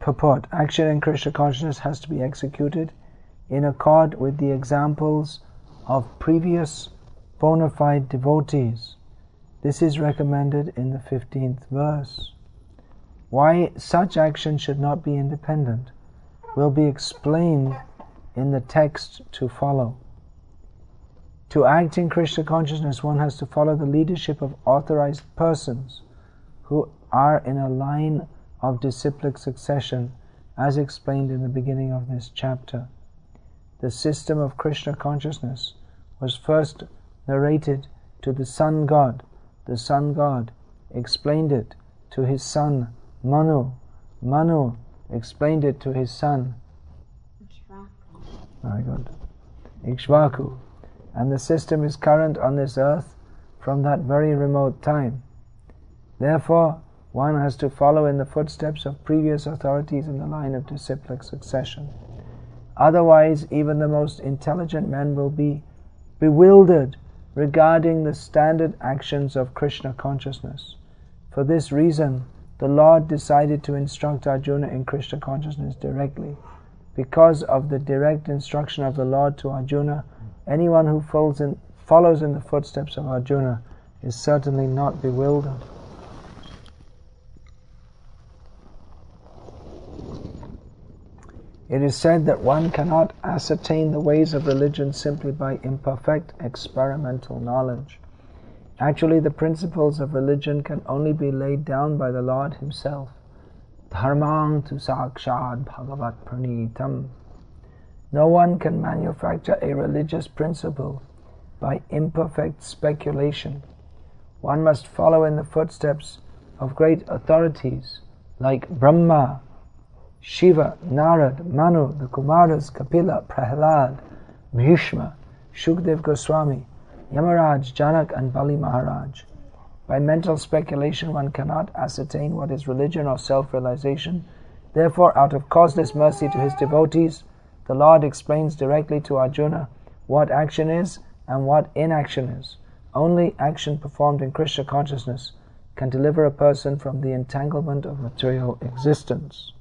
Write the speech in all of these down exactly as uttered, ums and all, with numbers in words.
Purport. Action in Krishna consciousness has to be executed in accord with the examples of previous bona fide devotees. This is recommended in the fifteenth verse. Why such action should not be independent will be explained in the text to follow. To act in Krishna consciousness, one has to follow the leadership of authorized persons who are in a line of disciplic succession, as explained in the beginning of this chapter. The system of Krishna consciousness was first narrated to the Sun God. The Sun God explained it to his son Manu. Manu explained it to his son Very good. Ikshvaku. And the system is current on this earth from that very remote time. Therefore, one has to follow in the footsteps of previous authorities in the line of disciplic succession. Otherwise, even the most intelligent men will be bewildered regarding the standard actions of Krishna consciousness. For this reason, the Lord decided to instruct Arjuna in Krishna consciousness directly. Because of the direct instruction of the Lord to Arjuna, anyone who follows in, follows in the footsteps of Arjuna is certainly not bewildered. It is said that one cannot ascertain the ways of religion simply by imperfect experimental knowledge. Actually, the principles of religion can only be laid down by the Lord Himself. Dharmang tu sakshad bhagavat pranitam. No one can manufacture a religious principle by imperfect speculation. One must follow in the footsteps of great authorities like Brahma, Shiva, Narad, Manu, the Kumaras, Kapila, Prahlad, Bhishma, Shukdev Goswami, Yamaraj, Janak and Bali Maharaj. By mental speculation one cannot ascertain what is religion or self-realization. Therefore, out of causeless mercy to His devotees, the Lord explains directly to Arjuna what action is and what inaction is. Only action performed in Krishna consciousness can deliver a person from the entanglement of material existence.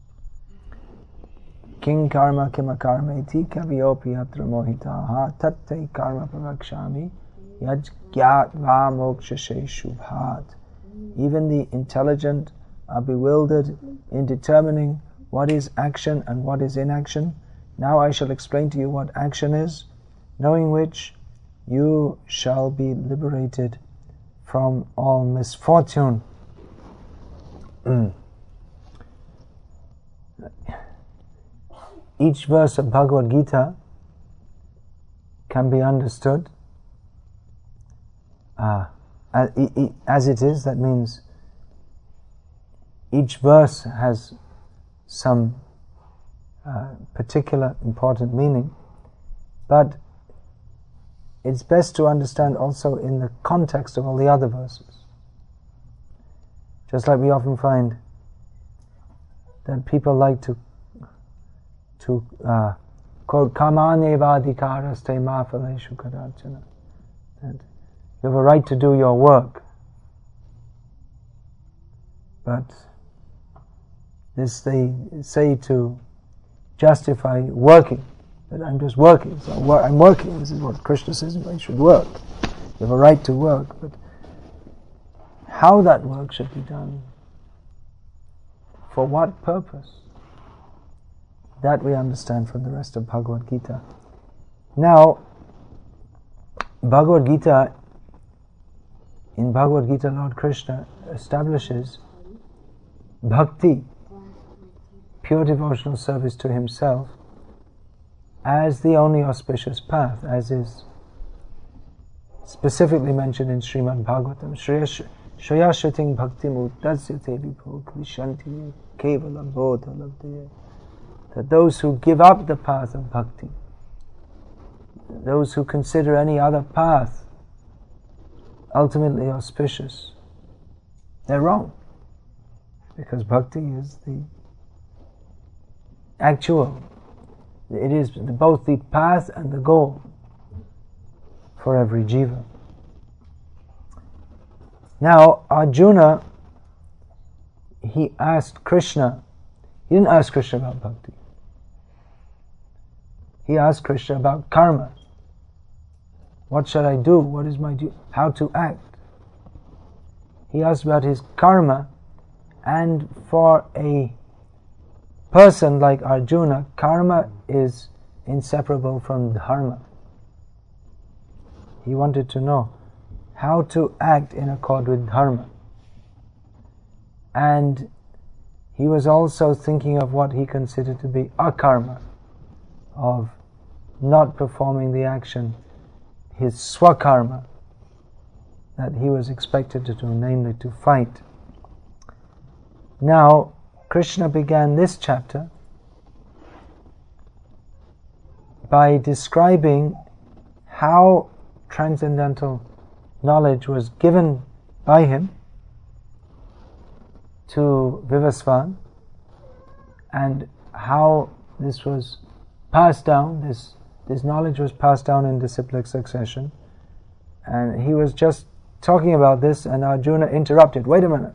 King karma kima karmeti kaviopi atra mohitaha tatte karma pravakshami yaj gyatva mokshashe shubhat. Even the intelligent are bewildered in determining what is action and what is inaction. Now I shall explain to you what action is, knowing which you shall be liberated from all misfortune. Each verse of Bhagavad Gita can be understood uh, as it is. That means each verse has some uh, particular important meaning, but it's best to understand also in the context of all the other verses. Just like we often find that people like to to uh, quote Kamanevadikaraste mafaleshu kadarchana, that you have a right to do your work, but this they say to justify working, that I'm just working, so I'm working, this is what Krishna says, I should work. You have a right to work, but how that work should be done, for what purpose, that we understand from the rest of Bhagavad Gita. Now, Bhagavad Gita, in Bhagavad Gita, Lord Krishna establishes bhakti, pure devotional service to Himself, as the only auspicious path, as is specifically mentioned in Srimad Bhagavatam. Shreya shriting bhakti muttasyate vibho krishanti kevala bodha labdaya. That those who give up the path of bhakti, those who consider any other path ultimately auspicious, they're wrong. Because bhakti is the actual, it is both the path and the goal for every jiva. Now, Arjuna, he asked Krishna He didn't ask Krishna about bhakti. He asked Krishna about karma. What should I do? What is my duty? How to act? He asked about his karma, and for a person like Arjuna, karma is inseparable from dharma. He wanted to know how to act in accord with dharma. And he was also thinking of what he considered to be akarma, of not performing the action, his swakarma, that he was expected to do, namely to fight. Now, Krishna began this chapter by describing how transcendental knowledge was given by him to Vivasvan, and how this was passed down, this, this knowledge was passed down in disciplic succession. And he was just talking about this, and Arjuna interrupted. Wait a minute.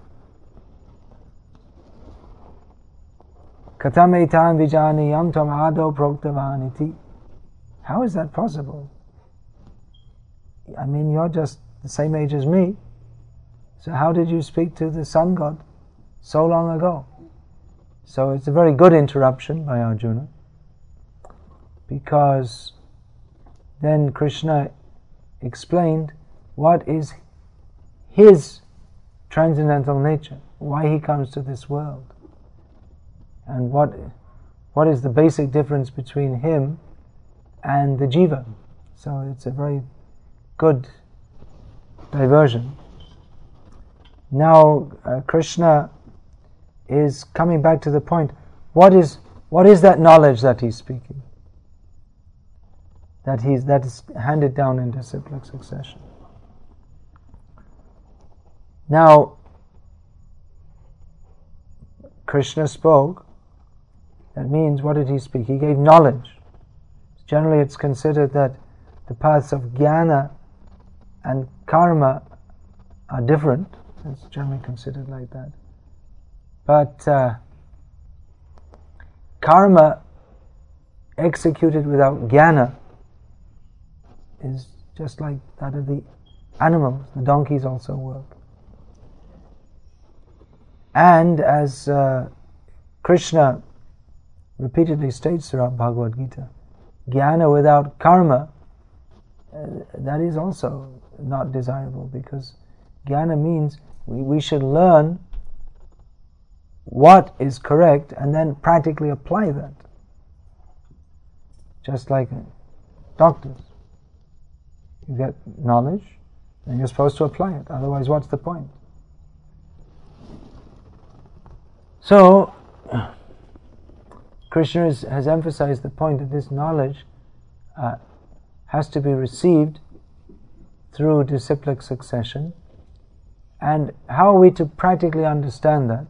Katam etan vijaniyam tam ado proktavaniti. How is that possible? I mean, you're just the same age as me. So how did you speak to the sun god so long ago? So it's a very good interruption by Arjuna, because then Krishna explained what is his transcendental nature, why he comes to this world, and what what is the basic difference between him and the jiva. So it's a very good diversion. Now uh, Krishna is coming back to the point. What is what is that knowledge that he's speaking? That he's that is handed down in disciplic succession. Now, Krishna spoke. That means, what did he speak? He gave knowledge. Generally, it's considered that the paths of jnana and karma are different. It's generally considered like that. But uh, karma executed without jnana is just like that of the animals. The donkeys also work. And as uh, Krishna repeatedly states throughout Bhagavad Gita, jnana without karma, uh, that is also not desirable, because jnana means we, we should learn what is correct and then practically apply that. Just like doctors. You get knowledge and you're supposed to apply it, otherwise what's the point? So, Krishna is, has emphasized the point that this knowledge uh, has to be received through disciplic succession. And how are we to practically understand that?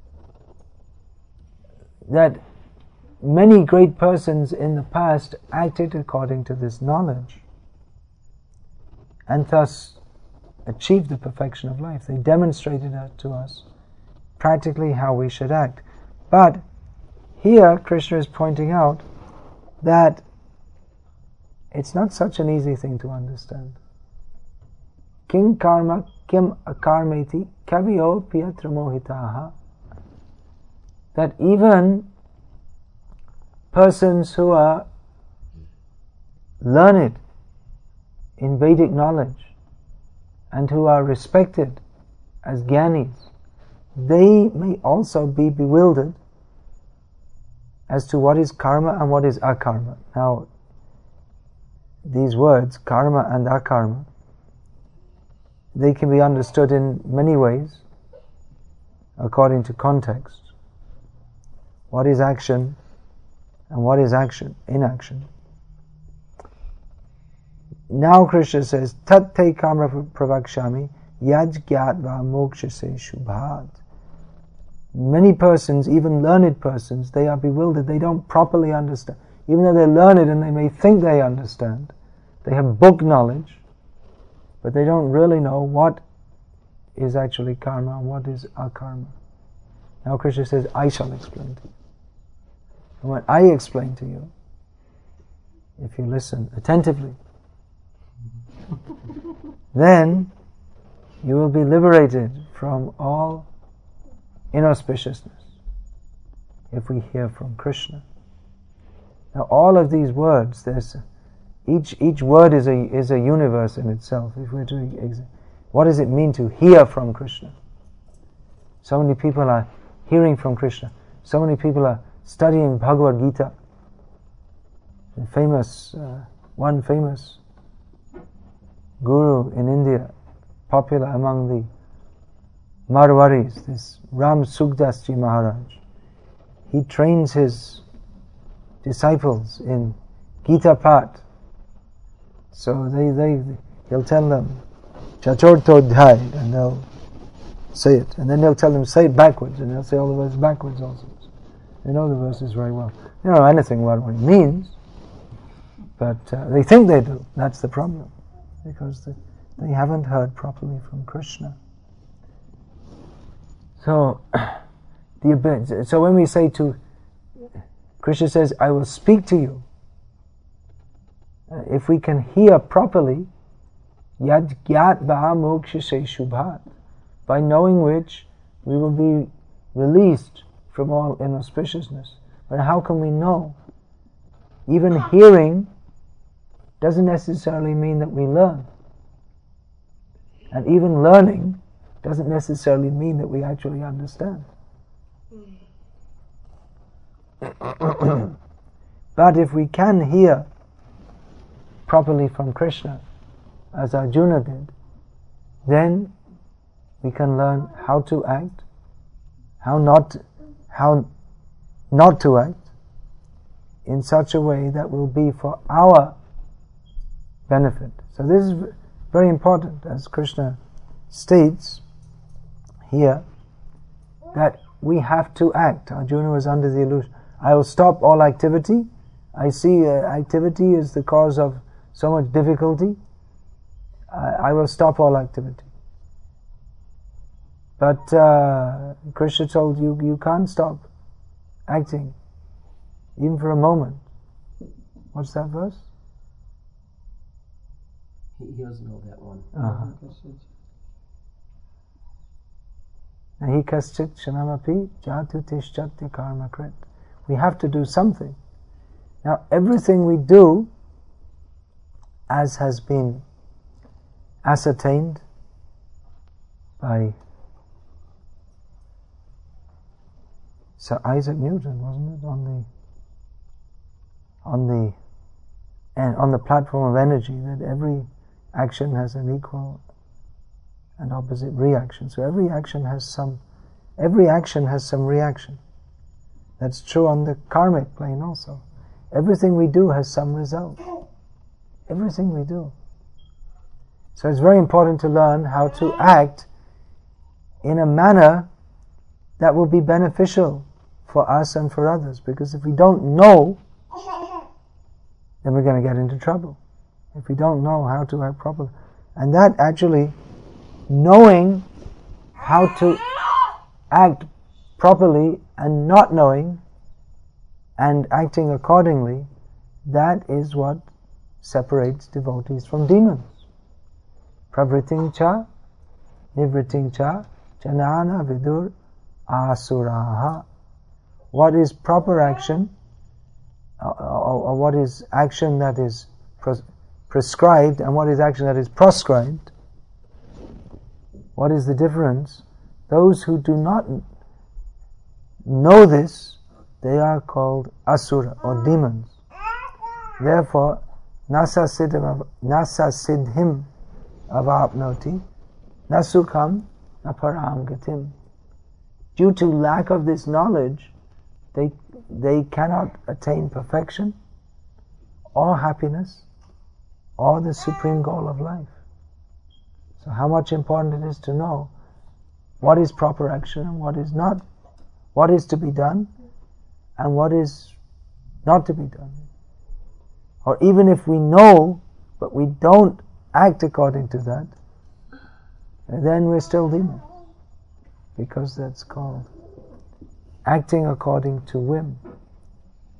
That many great persons in the past acted according to this knowledge, and thus achieved the perfection of life. They demonstrated that to us practically how we should act. But here Krishna is pointing out that it's not such an easy thing to understand. Kim karma kim akarmeti kavyo piyatra mohitaha. That even persons who are learned in Vedic knowledge and who are respected as jnanis, they may also be bewildered as to what is karma and what is akarma. Now, these words, karma and akarma, they can be understood in many ways according to context. What is action and what is action, inaction? Now Krishna says, Tat te karma pravakshami yaj gyatva mokshase shubhat. Many persons, even learned persons, they are bewildered. They don't properly understand. Even though they're learned and they may think they understand, they have book knowledge, but they don't really know what is actually karma and what is akarma. Now Krishna says, I shall explain to you. And what I explain to you, if you listen attentively, then you will be liberated from all inauspiciousness if we hear from Krishna. Now all of these words, there's each each word is a is a universe in itself. If we're to ex- what does it mean to hear from Krishna? So many people are hearing from Krishna. So many people are studying Bhagavad Gita. The famous, uh, one famous guru in India, popular among the Marwaris, this Ram Sukdas Ji Maharaj. He trains his disciples in Gita Path. So they, they, he'll tell them, Chaturtodhyay, and they'll say it. And then they'll tell them, say it backwards, and they'll say all the verses backwards also. They know the verses very well. They don't know anything about what it means, but uh, they think they do. That's the problem, because they, they haven't heard properly from Krishna. So, the so when we say to, Krishna says, I will speak to you. Uh, if we can hear properly, yad gyat va moksha se shubhat, by knowing which we will be released from all inauspiciousness. But how can we know? Even hearing doesn't necessarily mean that we learn. And even learning doesn't necessarily mean that we actually understand. But if we can hear properly from Krishna, as Arjuna did, then we can learn how to act, how not, how not to act in such a way that will be for our benefit. So this is very important, as Krishna states here, that we have to act. Arjuna was under the illusion, I will stop all activity. I see uh, activity is the cause of so much difficulty. Uh, I will stop all activity. But uh, Krishna told you, you can't stop acting, even for a moment. What's that verse? He, he doesn't know that one. Uh-huh. Nahi kaschit shanamapi jatu tishchatya karma krit. We have to do something. Now everything we do, as has been ascertained by Sir Isaac Newton, wasn't it, on the on the and on the platform of energy, that every action has an equal and opposite reaction. So every action has some every action has some reaction. That's true on the karmic plane also. Everything we do has some result. Everything we do. So it's very important to learn how to act in a manner that will be beneficial for us and for others. Because if we don't know, then we're going to get into trouble. If we don't know how to act properly. And that actually, knowing how to act properly and not knowing and acting accordingly, that is what separates devotees from demons. Pravriting cha, nivriting cha, janana vidur asuraha. What is proper action, or, or, or what is action that is pres- prescribed, and what is action that is proscribed? What is the difference? Those who do not know this, they are called asura, or demons. Therefore, nasa siddhim nasa siddhim avapnoti nasukham naparam gatim. Due to lack of this knowledge, they they cannot attain perfection, or happiness, or the supreme goal of life. So how much important it is to know what is proper action and what is not, what is to be done and what is not to be done. Or even if we know, but we don't act according to that, then we're still demons. Because that's called acting according to whim.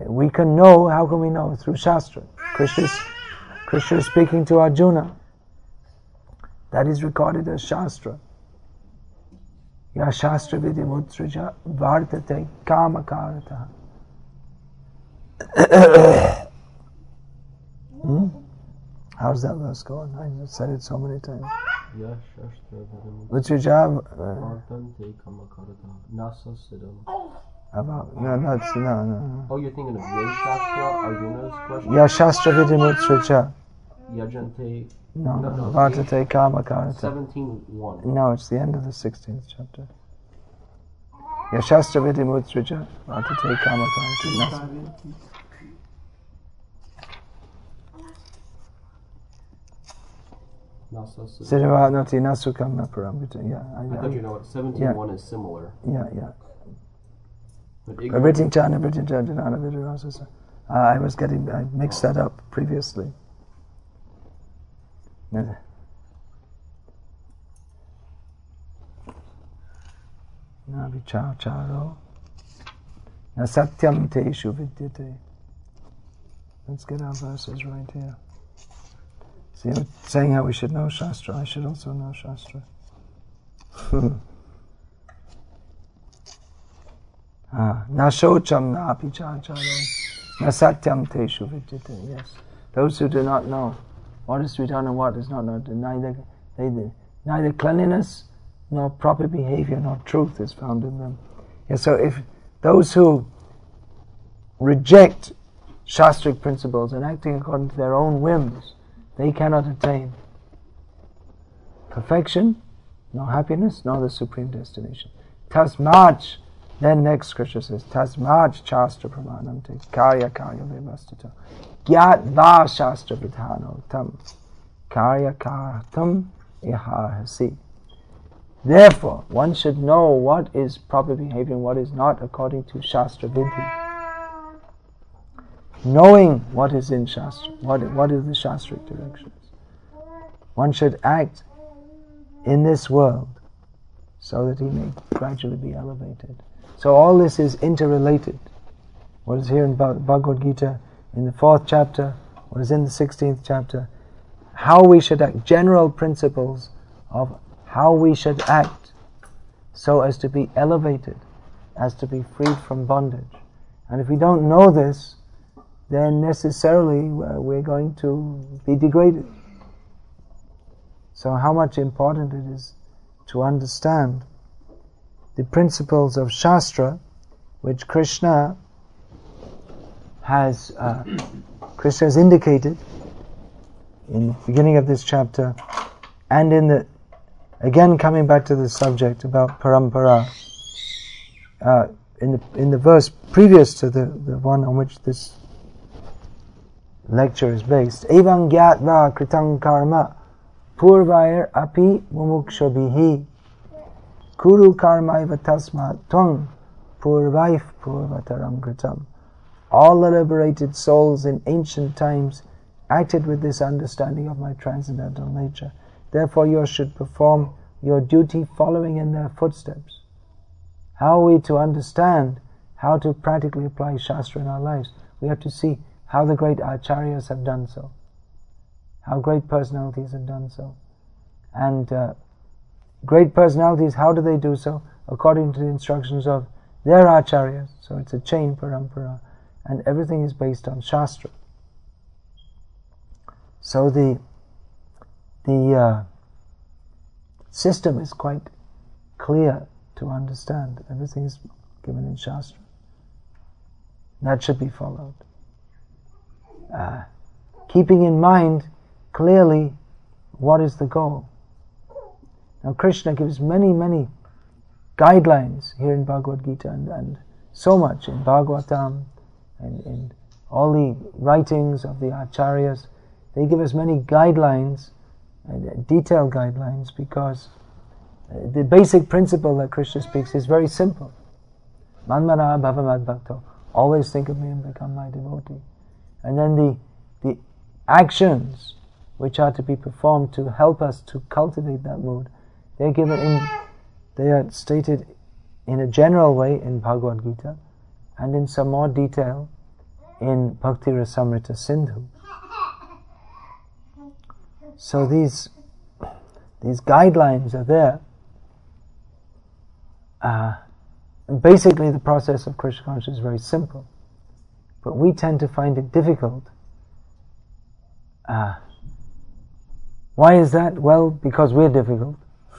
we can know, how can we know? Through Shastra. Krishna is, Krishna is speaking to Arjuna. That is recorded as Shastra. Ya Shastra Vidimutraja Vartate Kamakarata. hmm? How's that verse going? I just said it so many times. Ya Shastra Vidimutraja Vartate Kamakarata. Nasa Siddham. About, no, that's, no, no, no. Oh, you're thinking of Ye Shastra, Arjuna's question? Ya Shastra Vidimutraja. Yajante. No, No, no, no, Vartate Kamakarata. seventeen one. No, it's the end of the sixteenth chapter. Yashastra Vidimutraja Vartate Kamakarata. Nasa Siddham. Siddhavanati Nasukam Naparamita. Yeah, I I, thought I, you know what seventeen one is similar. yeah, yeah. But Everything Chana, everything Janana, Vidirasasa. I was getting, I mixed that up previously. Na vichar charo na satyam teshu vidyate. Let's get our verses right here. See, I'm saying how we should know Shastra. I should also know Shastra. ah, na shocham na apichar charo na satyam teshu vidyate. Yes, those who do not know what is to be done and what is not, not neither, neither, neither cleanliness nor proper behavior nor truth is found in them. Yeah, so if those who reject Shastric principles and acting according to their own whims, they cannot attain perfection, nor happiness, nor the supreme destination. Tasmaj, then next scripture says, Tasmaj Shastra Pramanam te karya karya vivastita. Gyat va Shastra vidhano tam karya kartam ihahasi. Therefore, one should know what is proper behavior and what is not according to Shastra Vidhi. Knowing what is in Shastra, what, what is the Shastric directions. One should act in this world so that he may gradually be elevated. So all this is interrelated. What is here in Bhagavad Gita, in the fourth chapter, what is in the sixteenth chapter, how we should act, general principles of how we should act so as to be elevated, as to be freed from bondage. And if we don't know this, then necessarily uh, we're going to be degraded. So how much important it is to understand the principles of Shastra, which Krishna has uh, Krishna has indicated in the beginning of this chapter, and in the again coming back to the subject about parampara, uh, in the in the verse previous to the, the one on which this lecture is based, evam gyatva kritam karma purvair api mumukshabihi kuru karmaiva tasmat tvang purvaif purvataram kritam. All the liberated souls in ancient times acted with this understanding of my transcendental nature. Therefore you should perform your duty following in their footsteps. How are we to understand how to practically apply Shastra in our lives? We have to see how the great acharyas have done so, how great personalities have done so. And uh, great personalities, how do they do so? According to the instructions of their acharyas. So it's a chain parampara, and everything is based on Shastra. So the the uh, system is quite clear to understand. Everything is given in Shastra. That should be followed. Uh, keeping in mind clearly what is the goal. Now Krishna gives many, many guidelines here in Bhagavad Gita, and, and so much in Bhagavatam and in all the writings of the acharyas. They give us many guidelines, and detailed guidelines, because uh, the basic principle that Krishna speaks is very simple. Manmana bhavamad bhakto. Always think of me and become my devotee. And then the the actions which are to be performed to help us to cultivate that mood, they are given in, they are stated in a general way in Bhagavad Gita, and in some more detail in Bhakti Rasamrita Sindhu. So these these guidelines are there. Uh, basically, the process of Krishna consciousness is very simple, but we tend to find it difficult. Uh, why is that? Well, because we're difficult.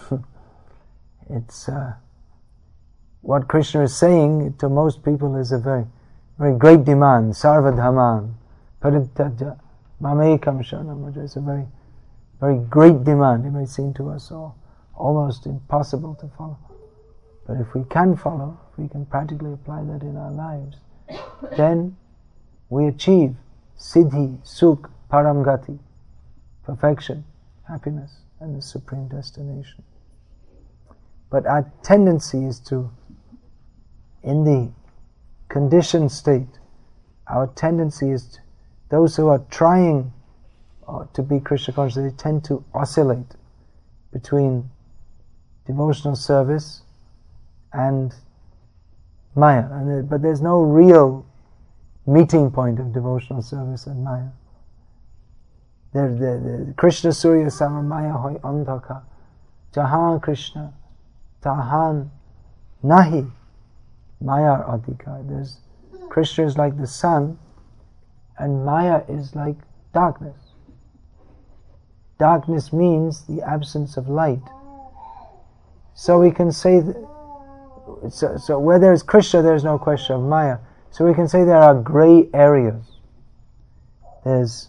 It's uh, what Krishna is saying to most people is a very, very great demand. Sarva dhamman parityaja mamekam sharanam. It's a very, very great demand. It may seem to us all almost impossible to follow. But if we can follow, if we can practically apply that in our lives, then we achieve siddhi, sukh, paramgati, perfection, happiness, and the supreme destination. But our tendency is to, in the conditioned state, our tendency is to, those who are trying uh, to be Krishna conscious, they tend to oscillate between devotional service and Maya. And there, but there's no real meeting point of devotional service and Maya. There, the, the Krishna Surya Sama Maya Hoy Andhaka Jahan Krishna Tahan Nahi Maya Adhika. There's Krishna is like the sun and Maya is like darkness. Darkness means the absence of light. So we can say that So, so where there is Krishna, there is no question of Maya. So we can say there are grey areas. There's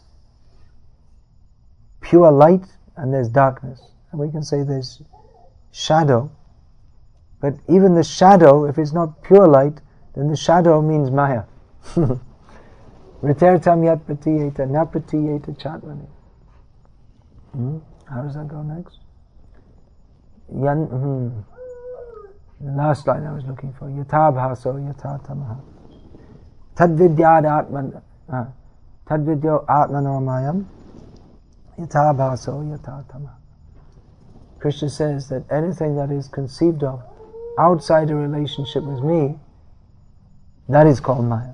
pure light and there's darkness. And we can say there's shadow. But even the shadow, if it's not pure light, then the shadow means Maya. Ritertam yat patiyeta na patiyeta chatvani. Hmm? How does that go next? Yan... Hmm. The last line I was looking for. Yatha bhaso yatha tamaha. Tadvidyad atman. Tadvidyo atmanomayam. Yatha bhaso yatha tamaha. Krishna says that anything that is conceived of outside a relationship with me, that is called Maya.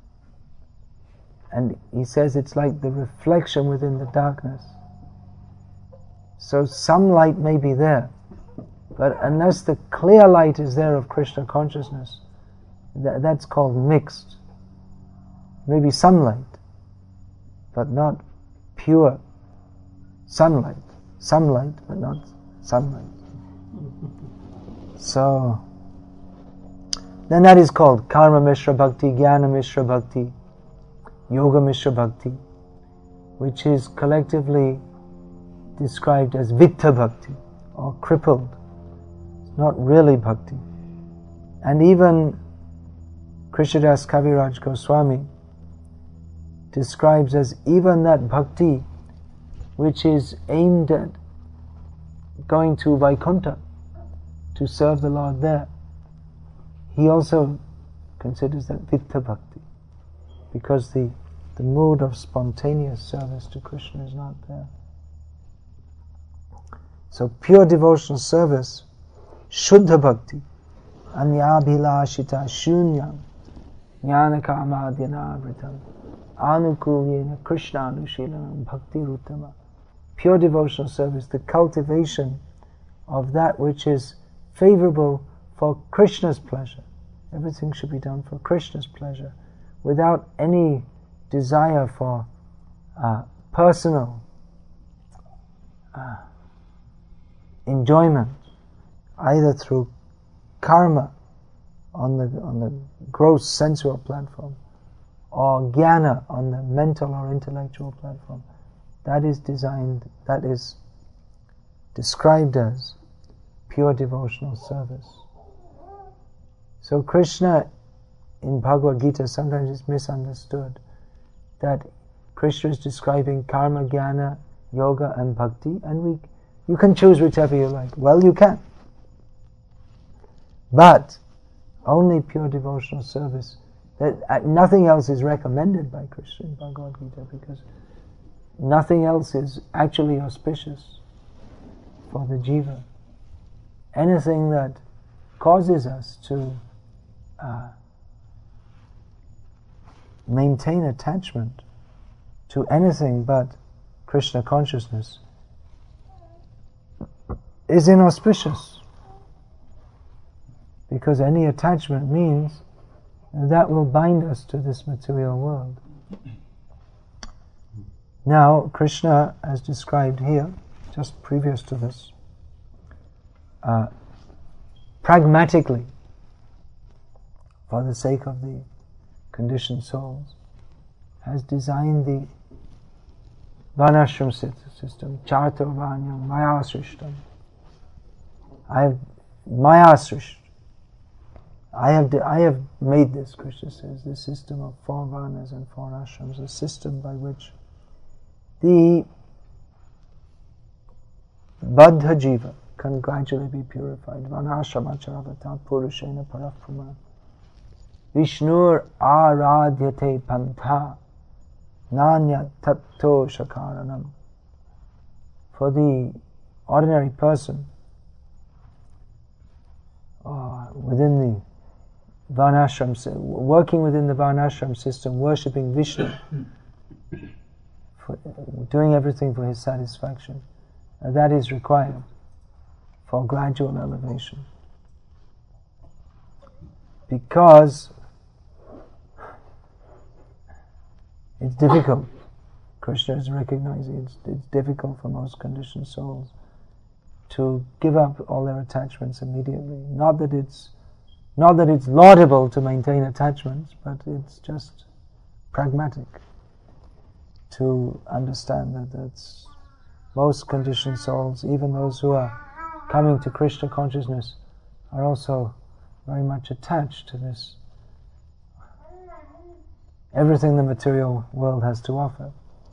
And he says it's like the reflection within the darkness. So some light may be there, but unless the clear light is there of Krishna consciousness, th- that's called mixed. Maybe sunlight, but not pure sunlight. Sunlight, but not sunlight. So, then that is called Karma Mishra Bhakti, Jnana Mishra Bhakti, Yoga Mishra Bhakti, which is collectively described as Vitta Bhakti, or crippled. It's not really Bhakti. And even Krishnadas Kaviraj Goswami describes as even that Bhakti which is aimed at going to Vaikuntha to serve the Lord there, he also considers that Vitta Bhakti, because the, the mood of spontaneous service to Krishna is not there. So pure devotional service, Shuddha Bhakti, Anyabhilashita Shunyam, Jnanakamadhyanabritam, Anukulyena Krishna Anushilanam Bhakti Ruttama. Pure devotional service, the cultivation of that which is favorable for Krishna's pleasure. Everything should be done for Krishna's pleasure, without any desire for uh, personal uh, enjoyment, either through karma on the on the gross sensual platform, or jnana on the mental or intellectual platform. That is designed, that is described as pure devotional service. So Krishna in Bhagavad Gita, sometimes it's misunderstood that Krishna is describing karma, jnana, yoga and bhakti, and we you can choose whichever you like. Well, you can. But only pure devotional service. That uh, nothing else is recommended by Krishna in Bhagavad Gita, because nothing else is actually auspicious for the jiva. Anything that causes us to uh, maintain attachment to anything but Krishna consciousness is inauspicious, because any attachment means that will bind us to this material world. Now, Krishna, as described here, just previous to this, uh, pragmatically, for the sake of the conditioned souls, has designed the Varnashram system, Chartavanyam Maya Srishtam. I have Maya Srishtam. I have de- I have made this, Krishna says, this system of four varnas and four ashrams, a system by which the Baddha Jiva can gradually be purified. Vanashramacharavata Purushena Paraprama Vishnur Aradhyate Pantha Nanya Tattva Shakaranam. For the ordinary person, uh, within the Varnashram, working within the Varnashram system, worshipping Vishnu, for, doing everything for his satisfaction, uh, that is required for gradual elevation. Because it's difficult. Krishna is recognizing it's, it's difficult for most conditioned souls to give up all their attachments immediately. Not that it's not that it's laudable to maintain attachments, but it's just pragmatic to understand that that's most conditioned souls, even those who are coming to Krishna consciousness, are also very much attached to this, everything the material world has to offer.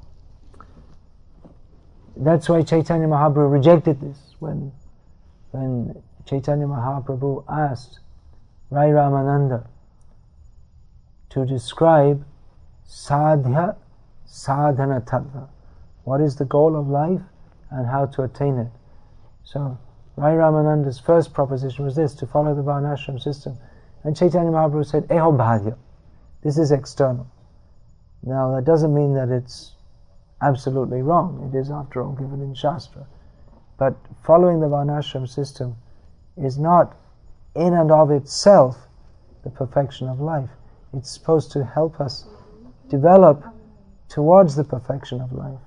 That's why Chaitanya Mahaprabhu rejected this when when Chaitanya Mahaprabhu asked Rai Ramananda to describe sadhya sadhana tattva. What is the goal of life and how to attain it? So Rai Ramananda's first proposition was this, to follow the Varnashram system. And Chaitanya Mahaprabhu said, Eho bhadya. This is external. Now that doesn't mean that it's absolutely wrong. It is, after all, given in Shastra. But following the Varnashram system is not in and of itself the perfection of life. It's supposed to help us develop towards the perfection of life.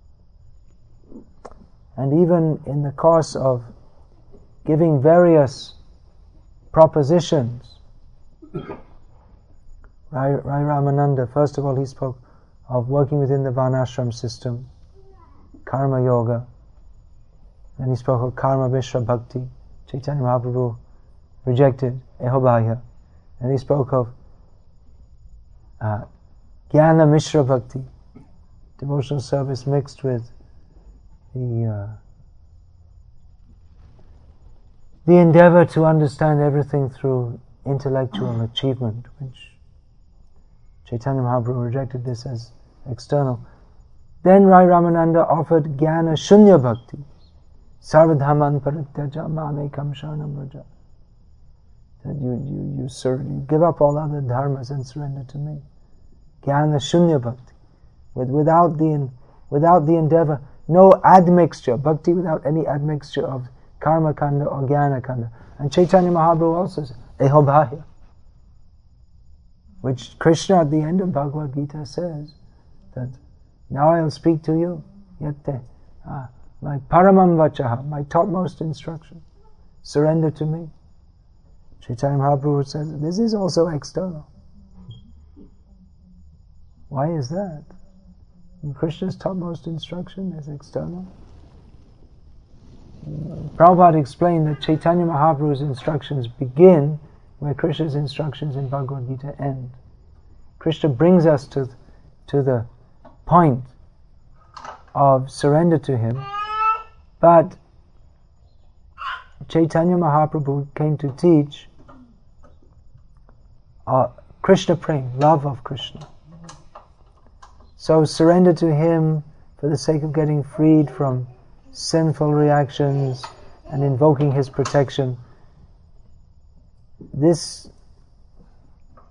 And even in the course of giving various propositions, Rai, Rai Ramananda, first of all, he spoke of working within the Varnashram system, Karma Yoga. Then he spoke of Karma Mishra Bhakti. Chaitanya Mahaprabhu rejected Ehobhaya. And he spoke of uh, Jnana Mishra Bhakti, devotional service mixed with the uh, the endeavor to understand everything through intellectual achievement, which Chaitanya Mahaprabhu rejected this as external. Then Rai Ramananda offered Jnana Shunya Bhakti, Sarvadhaman Parityaja Mamekam Sharanam Vraja. That you, you, you, sur- you give up all other dharmas and surrender to me. Jnana Shunya Bhakti, with, without, the, without the endeavor, no admixture, bhakti without any admixture of karma kanda or jnana kanda. And Chaitanya Mahaprabhu also says, Ehobhaya, which Krishna at the end of Bhagavad Gita says, that now I'll speak to you, yatte, ah, my paramam vachaha, my topmost instruction, surrender to me. Chaitanya Mahaprabhu says, this is also external. Why is that? And Krishna's topmost instruction is external. Prabhupada explained that Chaitanya Mahaprabhu's instructions begin where Krishna's instructions in Bhagavad Gita end. Krishna brings us to, to the point of surrender to him, but Chaitanya Mahaprabhu came to teach uh, Krishna Prem, love of Krishna. So surrender to him for the sake of getting freed from sinful reactions and invoking his protection. This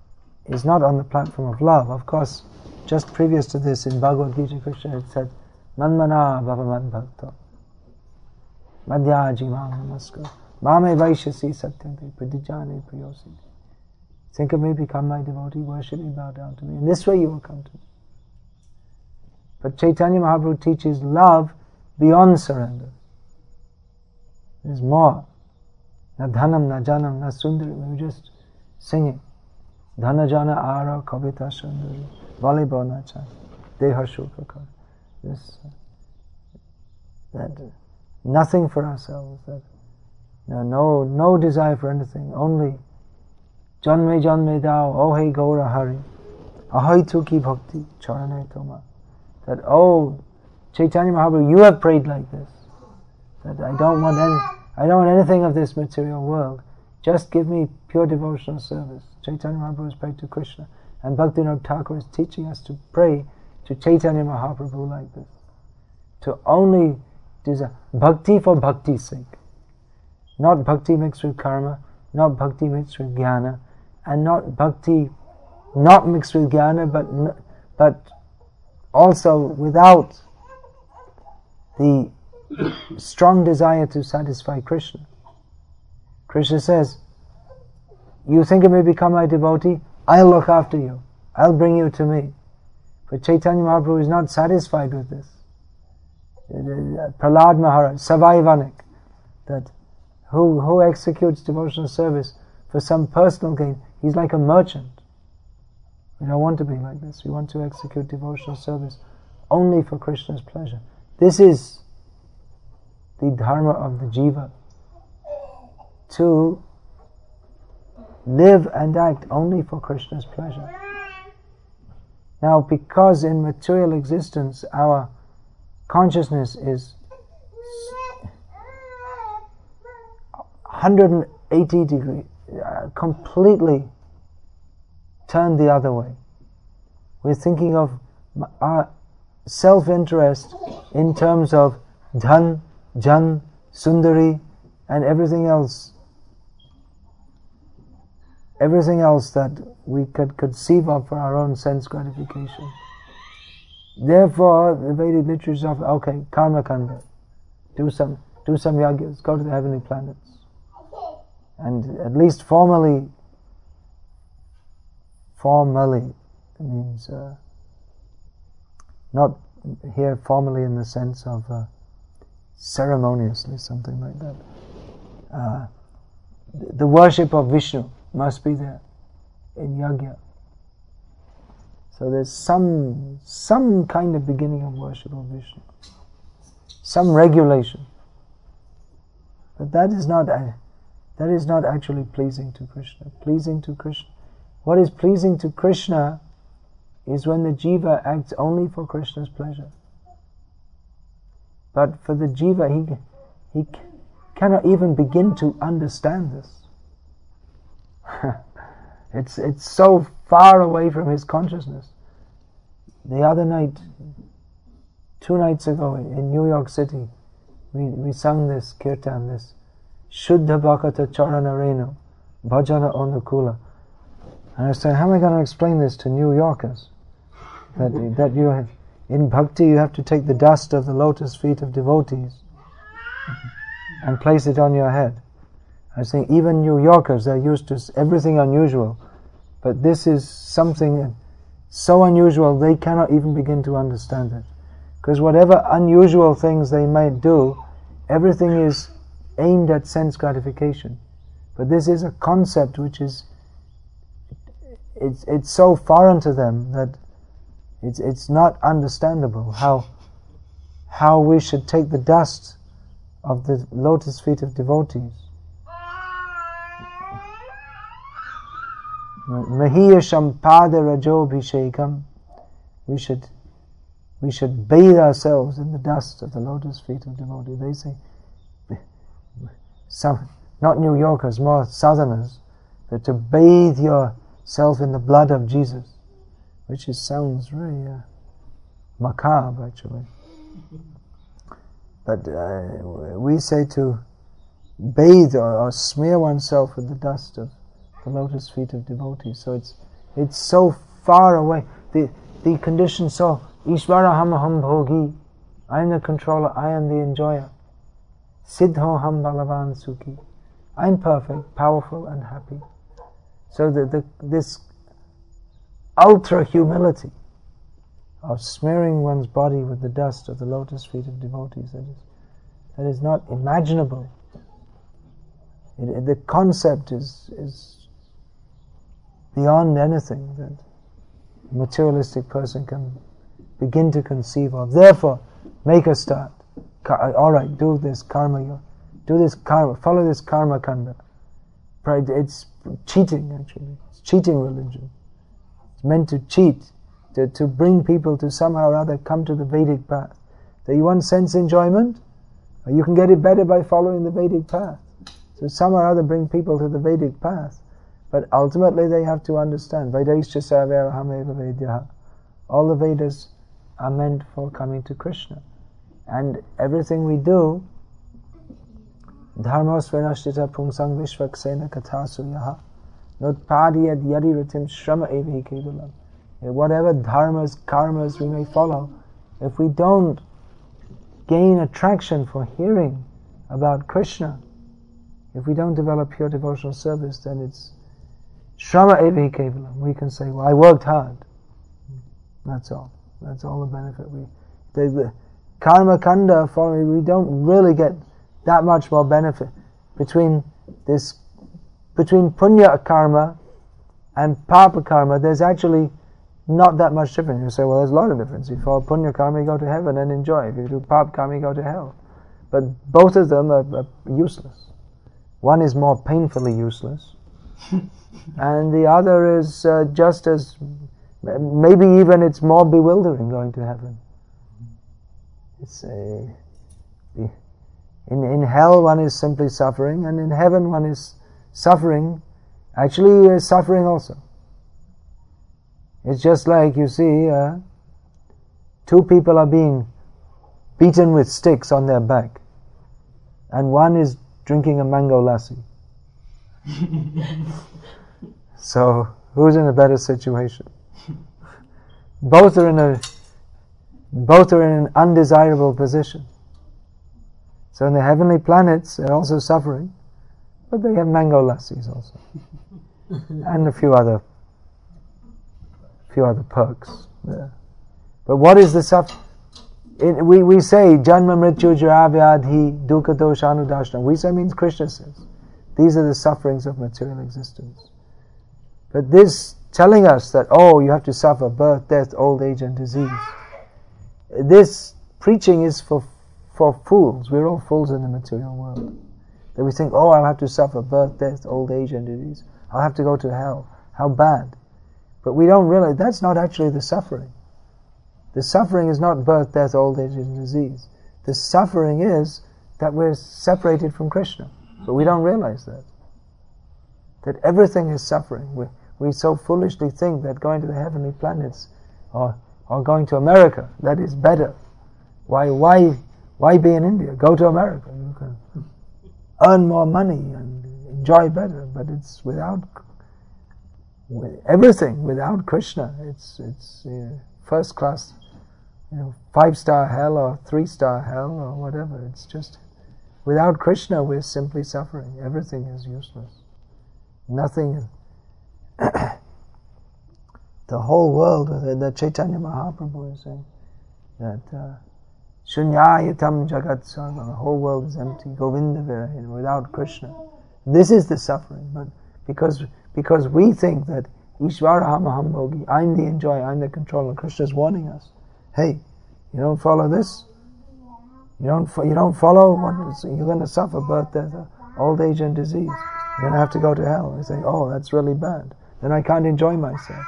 is not on the platform of love. Of course, just previous to this in Bhagavad Gita, Krishna had said, Manmana bhavaman bhakta madhyaji mam namaskar mame vaishasi satyante pradijane priyosi. Think of me, become my devotee, worship me, bow down to me. In this way you will come to me. But Chaitanya Mahaprabhu teaches love beyond surrender. There's more. Na dhanam, na janam, na sundari. We were just singing. Dhana jana ara kavita sundari. Volleyball nacha. Deha shuka kar. This, uh, that uh, nothing for ourselves. That no, no, no desire for anything. Only Janme janme dao, oh hey Gaura Hari, ahoy tuki bhakti, charane toma. That, oh, Chaitanya Mahaprabhu, you have prayed like this. That I don't want any, I don't want anything of this material world. Just give me pure devotional service. Chaitanya Mahaprabhu has prayed to Krishna. And Bhaktivinoda Thakur is teaching us to pray to Chaitanya Mahaprabhu like this. To only desire bhakti for bhakti's sake. Not bhakti mixed with karma, not bhakti mixed with jnana, and not bhakti not mixed with jnana, but but also without the strong desire to satisfy Krishna. Krishna says, you think of me, become my devotee, I'll look after you, I'll bring you to me. But Chaitanya Mahaprabhu is not satisfied with this. Prahlad Maharaj, Savai Vanik, that who, who executes devotional service for some personal gain, he's like a merchant. We don't want to be like this. We want to execute devotional service only for Krishna's pleasure. This is the dharma of the jiva. To live and act only for Krishna's pleasure. Now, because in material existence our consciousness is one hundred eighty degrees, uh, completely turned the other way. We're thinking of our self-interest in terms of dhan, jan, sundari, and everything else. Everything else that we could conceive of for our own sense gratification. Therefore, the Vedic literature is of, okay, karma kanda, do some, do some yagyas, go to the heavenly planets. And at least formally, formally, it means uh, not here formally in the sense of uh, ceremoniously, something like that. Uh, the worship of Vishnu must be there in yajna. So there's some some kind of beginning of worship of Vishnu, some regulation. But that is not uh, that is not actually pleasing to Krishna. Pleasing to Krishna. What is pleasing to Krishna is when the jiva acts only for Krishna's pleasure. But for the jiva, he he cannot even begin to understand this. it's it's so far away from his consciousness. The other night, two nights ago in New York City, we, we sung this kirtan, this Shuddha Bhakata Charana Renu Bhajana Onukula. And I was saying, how am I going to explain this to New Yorkers? That that you have, in bhakti you have to take the dust of the lotus feet of devotees and place it on your head. I was saying, even New Yorkers, they're used to everything unusual, but this is something so unusual they cannot even begin to understand it. Because whatever unusual things they might do, everything is aimed at sense gratification. But this is a concept which is it's it's so foreign to them that it's it's not understandable how how we should take the dust of the lotus feet of devotees. Mahiyasham pada rajo bhishekam. We should we should bathe ourselves in the dust of the lotus feet of devotees. They say, some not New Yorkers, more Southerners, that to bathe yourself in the blood of Jesus, which is, sounds very uh, macabre actually. But uh, we say to bathe or, or smear oneself with the dust of the lotus feet of devotees. So it's It's so far away. The the condition so Ishvara ham ham bhogi. I am the controller, I am the enjoyer. Siddho ham balavan sukhi. I am perfect, powerful and happy. So the, the this ultra humility of smearing one's body with the dust of the lotus feet of devotees, that is, that is not imaginable. It, it, the concept is, is beyond anything that a materialistic person can begin to conceive of. Therefore, make a start. All right, do this karma, do this karma, follow this karma kanda. It's cheating, actually. It's cheating religion. It's meant to cheat, to, to bring people to somehow or other come to the Vedic path. So you want sense enjoyment? You can get it better by following the Vedic path. So somehow or other bring people to the Vedic path. But ultimately they have to understand, Vedaischa sarvaraham eva vedyaha. All the Vedas are meant for coming to Krishna. And everything we do, dharma svenashtita pungsang vishvaksena katasuyaha notpadiyad yadiratim shrama evi kevalam. Whatever dharmas, karmas we may follow, if we don't gain attraction for hearing about Krishna, if we don't develop pure devotional service, then it's shrama evi kevalam. We can say, well, I worked hard. That's all. That's all the benefit. We the, the karma kanda, for we don't really get that much more benefit between this, between punya karma and papa karma. There's actually not that much difference. You say, well, there's a lot of difference. If you follow punya karma, you go to heaven and enjoy. If you do papa karma, you go to hell. But both of them are, are useless. One is more painfully useless, and the other is uh, just as, maybe even it's more bewildering going to heaven. It's a, in, in hell one is simply suffering, and in heaven one is suffering, actually uh, suffering also. It's just like, you see, uh, two people are being beaten with sticks on their back, and one is drinking a mango lassi. So, who's in a better situation? Both are in a both are in an undesirable position. So in the heavenly planets, they're also suffering, but they have mango lassis also, and a few other few other perks there. But what is the suffering? We we say janma mrityu jara vyadhi dukkha dosha anudashna. We say means Krishna says these are the sufferings of material existence. But this telling us that, oh, you have to suffer birth, death, old age and disease. This preaching is for for fools. We're all fools in the material world. That we think, oh, I'll have to suffer birth, death, old age and disease. I'll have to go to hell. How bad. But we don't realize that's not actually the suffering. The suffering is not birth, death, old age and disease. The suffering is that we're separated from Krishna. But we don't realize that. That everything is suffering. We, we so foolishly think that going to the heavenly planets or or going to America, that is better. Why why why be in India? Go to America. You can earn more money and enjoy better. But it's without with everything without Krishna. It's it's uh, first class, you know, five star hell or three star hell or whatever. It's just without Krishna we're simply suffering. Everything is useless. Nothing. The whole world, the, the Chaitanya Mahaprabhu is saying that Shunyayatam Jagat Sarvam, the whole world is empty, Govinda Virahin, without Krishna. This is the suffering, but because because we think that Ishvara Maham Bhogi, I'm the enjoyer, I'm the controller, Krishna is warning us. Hey, you don't follow this, you don't you don't follow, what, you're going to suffer birth, death, old age and disease. You're going to have to go to hell. They say, oh, that's really bad. Then I can't enjoy myself.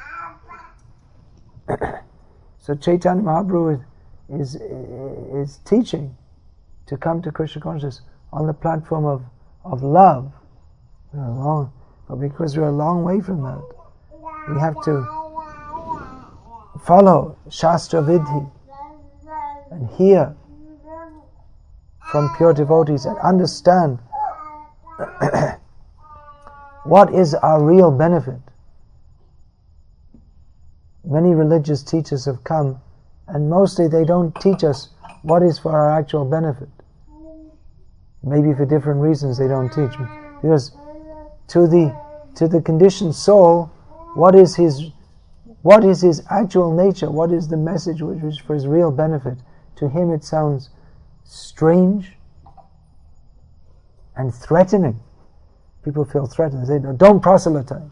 So Chaitanya Mahaprabhu is, is is teaching to come to Krishna consciousness on the platform of, of love. We're a long, but because we're a long way from that, we have to follow Shastra Vidhi and hear from pure devotees and understand what is our real benefit. many religious teachers have come, and mostly they don't teach us what is for our actual benefit. Maybe for different reasons they don't teach. Because to the to the conditioned soul, what is his what is his actual nature? What is the message which is for his real benefit? To him it sounds strange and threatening. People feel threatened. They say, don't proselytize.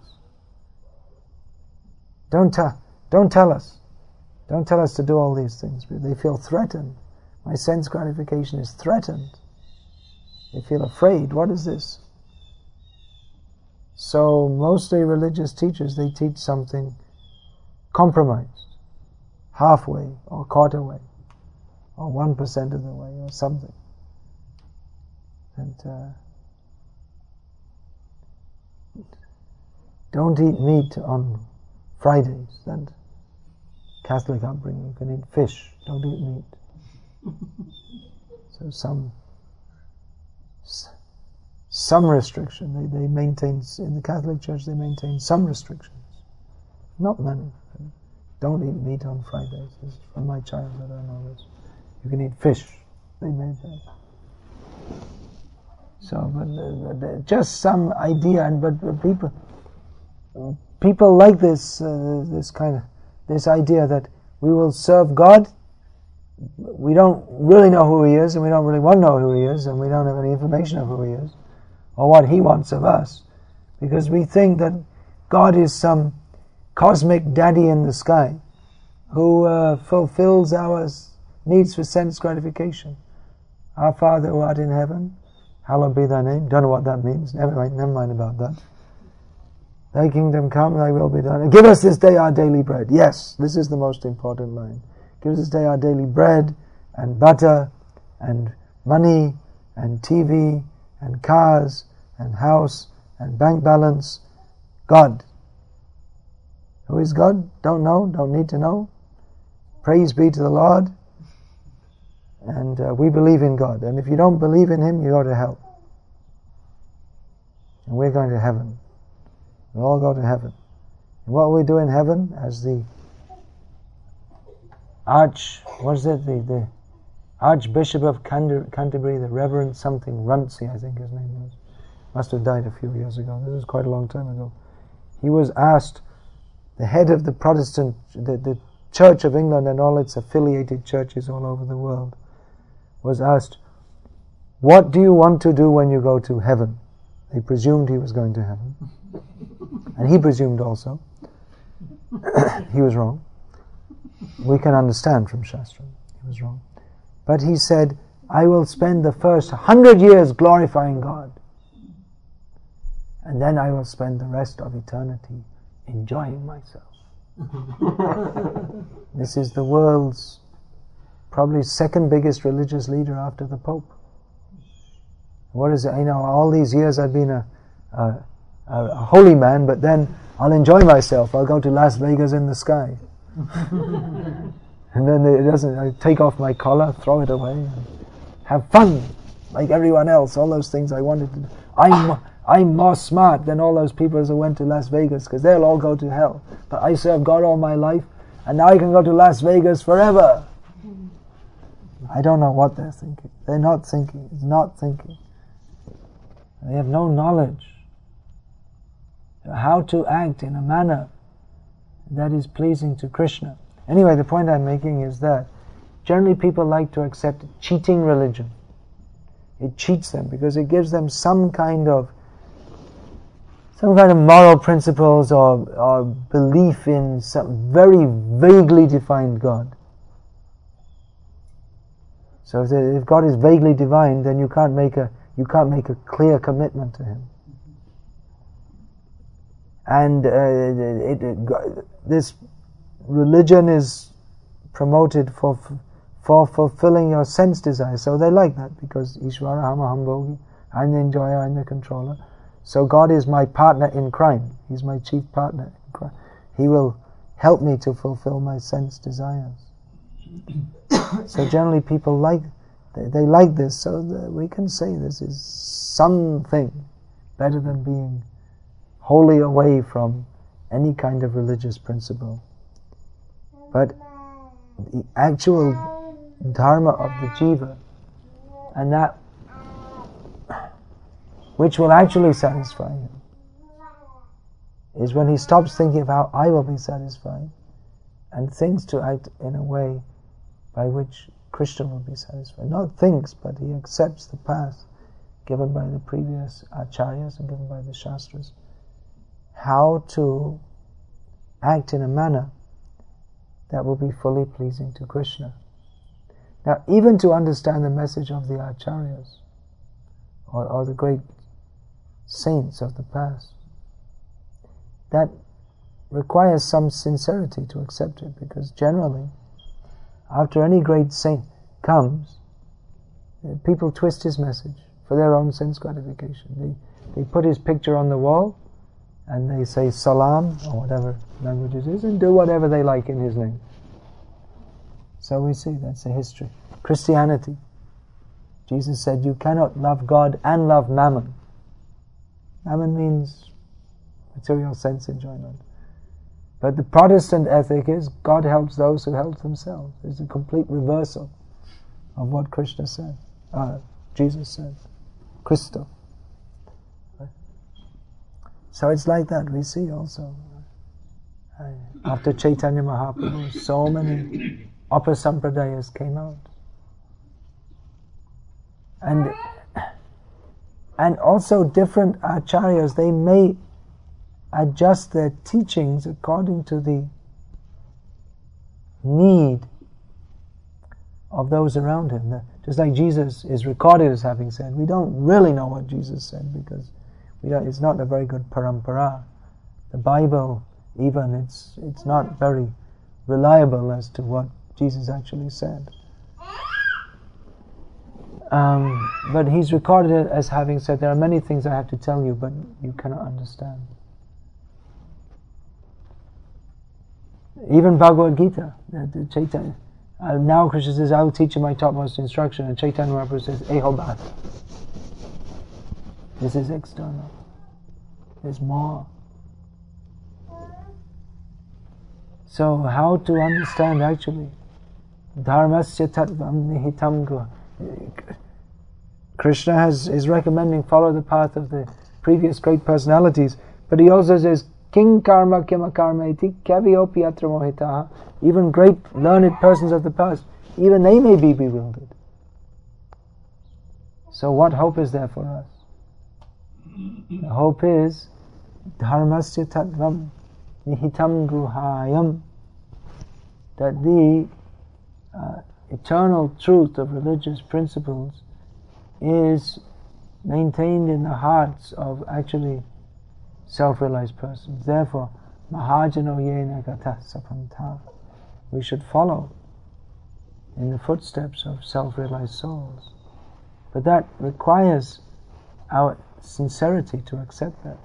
Don't tell, don't tell us. Don't tell us to do all these things. They feel threatened. My sense gratification is threatened. They feel afraid. What is this? So mostly religious teachers, they teach something compromised, halfway or quarter way, or one percent of the way, or something. And uh, don't eat meat on Fridays. That Catholic upbringing. You can eat fish. Don't eat meat. So some some restriction. They they maintain in the Catholic Church. They maintain some restrictions, not many. Don't eat meat on Fridays. This is from my childhood. I know this. You can eat fish. They made that. So, but, uh, but just some idea, and but, but people, people like this, uh, this kind of, this idea that we will serve God. We don't really know who He is, and we don't really want to know who He is, and we don't have any information of who He is, or what He wants of us, because we think that God is some cosmic daddy in the sky who uh, fulfills our needs for sense gratification. Our Father who art in heaven, hallowed be thy name. Don't know what that means. Never mind, never mind about that. Thy kingdom come, thy will be done. Give us this day our daily bread. Yes, this is the most important line. Give us this day our daily bread, and butter, and money, and T V, and cars, and house, and bank balance. God. Who is God? Don't know, don't need to know. Praise be to the Lord. And uh, we believe in God. And if you don't believe in Him, you go to hell. And we're going to heaven. We all go to heaven. And what we do in heaven, as the Arch, what is it? The, the Archbishop of Canterbury, the Reverend something Runcie, I think his name was. Must have died a few years ago. This was quite a long time ago. He was asked, the head of the Protestant, the, the Church of England and all its affiliated churches all over the world, was asked, what do you want to do when you go to heaven? They presumed he was going to heaven. And he presumed also. He was wrong. We can understand from Shastra. He was wrong. But he said, I will spend the first hundred years glorifying God. And then I will spend the rest of eternity enjoying myself. This is the world's probably second biggest religious leader after the Pope. What is it? You know, all these years I've been a, a, a, a holy man, but then I'll enjoy myself. I'll go to Las Vegas in the sky. And then it doesn't, I take off my collar, throw it away, and have fun like everyone else. All those things I wanted to do. I'm I'm more smart than all those people who went to Las Vegas, because they'll all go to hell. But I served God all my life, and now I can go to Las Vegas forever. I don't know what they're thinking. They're not thinking. It's not thinking. They have no knowledge how to act in a manner that is pleasing to Krishna. Anyway, the point I'm making is that generally people like to accept cheating religion. It cheats them because it gives them some kind of some kind of moral principles or, or belief in some very vaguely defined God. So if, if God is vaguely divine, then you can't make a you can't make a clear commitment to Him. And uh, it, it, this religion is promoted for for fulfilling your sense desires. So they like that because Ishvara Hamaham Bhogi, I'm the enjoyer, I'm the controller. So God is my partner in crime. He's my chief partner in crime. He will help me to fulfill my sense desires. So generally people like, they, they like this, so that we can say this is something better than being wholly away from any kind of religious principle. but the actual dharma of the jiva, and that which will actually satisfy him, is when he stops thinking of how I will be satisfied and thinks to act in a way by which Krishna will be satisfied. Not thinks, but he accepts the path given by the previous acharyas and given by the shastras, how to act in a manner that will be fully pleasing to Krishna. Now, even to understand the message of the acharyas, or, or the great saints of the past, that requires some sincerity to accept it, because generally, after any great saint comes, people twist his message for their own sense gratification. They, they put his picture on the wall, and they say salam, or whatever language it is, and do whatever they like in his name. So we see, that's the history. Christianity. Jesus said, you cannot love God and love mammon. Mammon means material sense enjoyment. But the Protestant ethic is, God helps those who help themselves. It's a complete reversal of what Krishna said, uh, Jesus said, Christo. So it's like that. We see also, uh, after Chaitanya Mahaprabhu, so many upper sampradayas came out. And and also different acharyas, they may adjust their teachings according to the need of those around him. Just like Jesus is recorded as having said, we don't really know what Jesus said, because we don't, it's not a very good parampara. The Bible, even, it's it's not very reliable as to what Jesus actually said. Um, but he's recorded it as having said, there are many things I have to tell you, but you cannot understand. Even Bhagavad Gita, the, the Chaitanya, uh, now Krishna says, I will teach you my topmost instruction, and Chaitanya Mahaprabhu says, Eho Bhat. This is external. There's more. So how to understand actually? Dharmasya tattvam nihitam guha. Krishna has, is recommending follow the path of the previous great personalities, but he also says, King karma kima karma iti kaviopi atra mohitaha. Even great learned persons of the past, even they may be bewildered. So what hope is there for us? The hope is dharmasya tattvam nihitam gruhayam, that the uh, eternal truth of religious principles is maintained in the hearts of actually self-realized persons. Therefore, mahajano yena gata sapanta, we should follow in the footsteps of self-realized souls. But that requires our sincerity to accept that.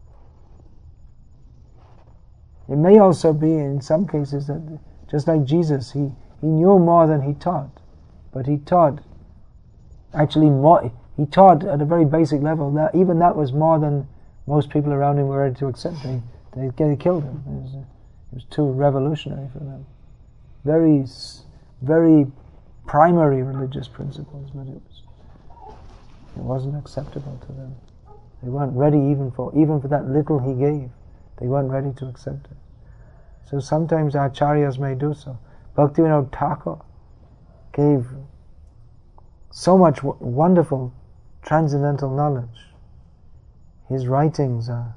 It may also be in some cases that, just like Jesus, he, he knew more than he taught, but he taught actually more, he taught at a very basic level. That even that was more than most people around him were ready to accept. They, they, they killed him. It was, it was too revolutionary for them. Very, very primary religious principles, but it was, it wasn't acceptable to them. They weren't ready even for even for that little he gave. They weren't ready to accept it. So sometimes acharyas may do so. Bhaktivinoda Thakur gave so much w- wonderful transcendental knowledge. His writings are,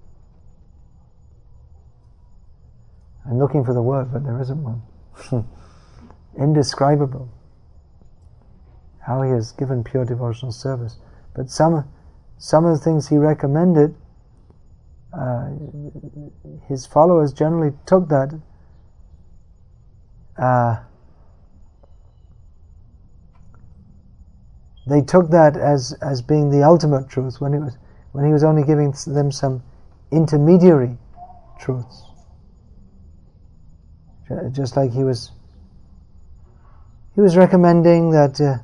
I'm looking for the word, but there isn't one. Indescribable. How he has given pure devotional service. But some some of the things he recommended, uh, his followers generally took that uh, they took that as, as being the ultimate truth, when it was when he was only giving them some intermediary truths. Just like he was he was recommending that, uh,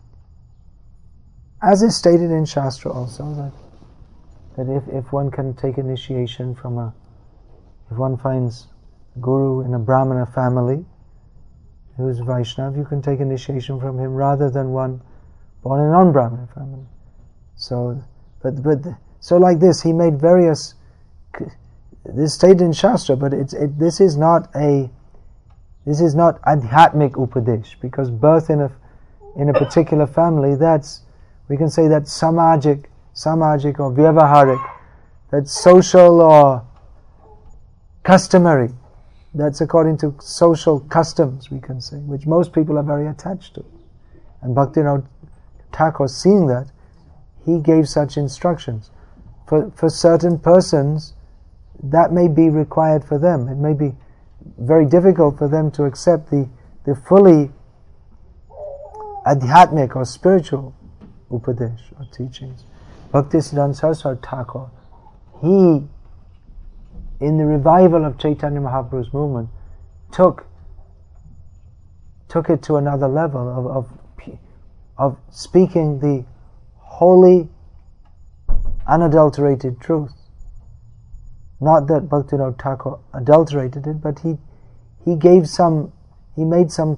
as is stated in Shastra also, that that if, if one can take initiation from a, if one finds guru in a Brahmana family who's Vaishnav, you can take initiation from him rather than one born in a non-Brahmana family. So, but but so like this, he made various. This stated in Shastra, but it's it, this is not a. This is not adhyatmic upadesh, because birth in a in a particular family, that's, we can say that's samajic, samajic or vyavaharik, that's social or customary. That's according to social customs, we can say, which most people are very attached to. And Bhaktivinoda Thakur, seeing that, he gave such instructions. For for certain persons, that may be required for them. It may be very difficult for them to accept the, the fully adhyatmic or spiritual upadesh or teachings. Bhaktisiddhanta Saraswati Thakur, he, in the revival of Chaitanya Mahaprabhu's movement, took took it to another level of of, of speaking the holy, unadulterated truth. Not that Bhaktivinoda Thakur adulterated it, but he he gave some, he made some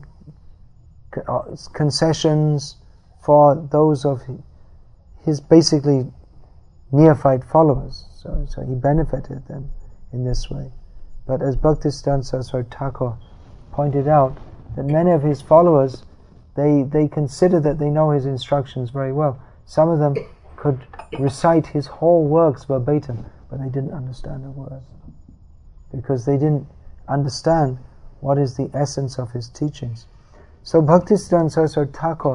concessions for those of his basically neophyte followers. So, so he benefited them in this way. But as Bhaktisiddhanta Saraswati Thakur pointed out, that many of his followers, they they consider that they know his instructions very well. Some of them could recite his whole works verbatim, but they didn't understand a word, because they didn't understand what is the essence of his teachings. So Bhaktisiddhanta Saraswati Thakur,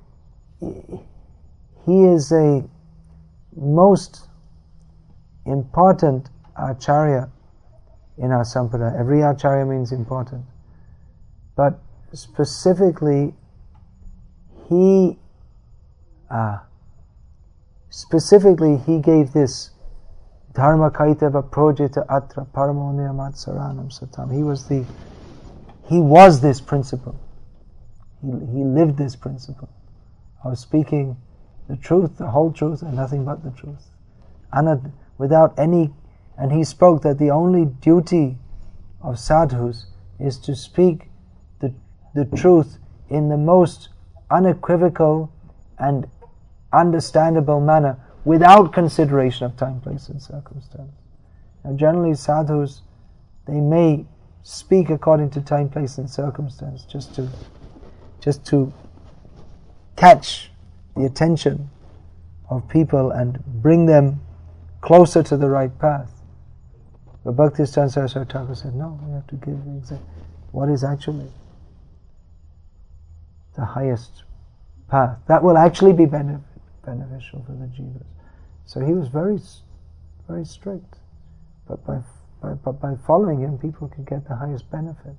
he is a most important acharya in our sampradaya. Every acharya means important, but specifically he uh, specifically he gave this Dharma kaitava projita atra paramo niyamat saranam satam. He was the he was this principle. He, he lived this principle of speaking the truth, the whole truth, and nothing but the truth, Anad, without any. And he spoke that the only duty of sadhus is to speak the the truth in the most unequivocal and understandable manner, without consideration of time, place, and circumstance. Now, generally, sadhus, they may speak according to time, place, and circumstance, just to just to catch the attention of people and bring them closer to the right path. But Bhaktisiddhanta Saraswati Thakur said, no, we have to give exact what is actually the highest path. That will actually be benefit, beneficial for the jivas. So he was very, very strict. But by, by, but by following him, people could get the highest benefit.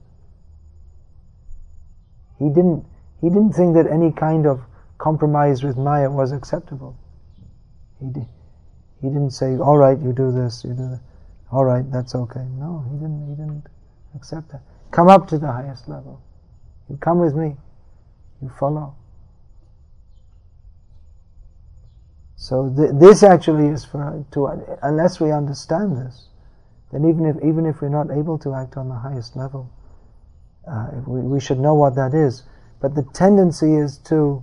He didn't, he didn't think that any kind of compromise with Maya was acceptable. He, did, he didn't say, all right, you do this, you do that. All right, that's okay. No, he didn't, he didn't accept that. Come up to the highest level. You come with me. You follow. So th- this actually is for to uh, unless we understand this, then even if even if we're not able to act on the highest level, uh, we, we should know what that is. But the tendency is to